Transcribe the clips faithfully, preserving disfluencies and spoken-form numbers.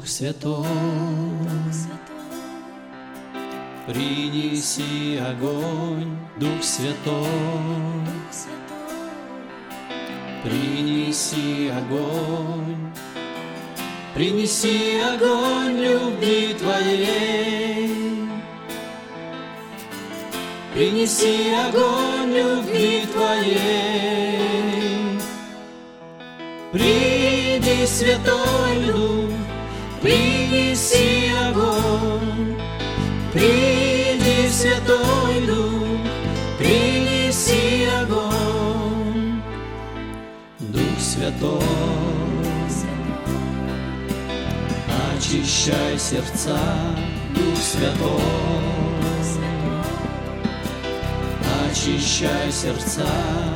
Дух Святой, принеси огонь, Дух Святой, принеси огонь, принеси огонь любви Твоей, принеси огонь любви Твоей. Приди, Святой Дух, принеси огонь, приди, Святой Дух, принеси огонь. Дух Святой, очищай сердца, Дух Святой, очищай сердца,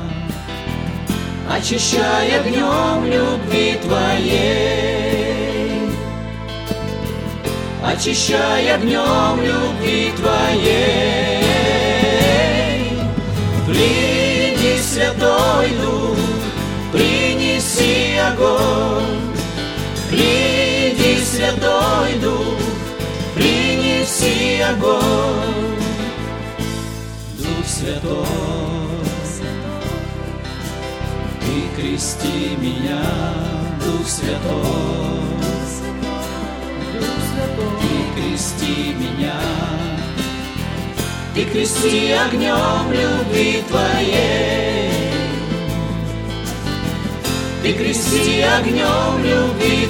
очищай огнем любви Твоей, очищай огнем любви Твоей. Приди, Святой Дух, принеси огонь, приди, Святой Дух, принеси огонь. Дух Святой, Ты крести меня, Дух Святой, Ты крести меня, Ты крести огнем любви Твоей, Ты крести огнем любви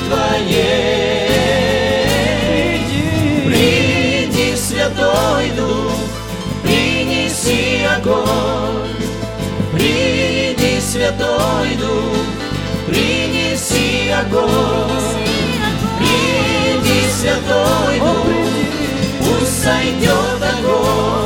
Твоей. Приди, Святой Дух, принеси огонь, приди, Святой Дух, принеси огонь, приди, Святой Дух, пусть сойдет огонь.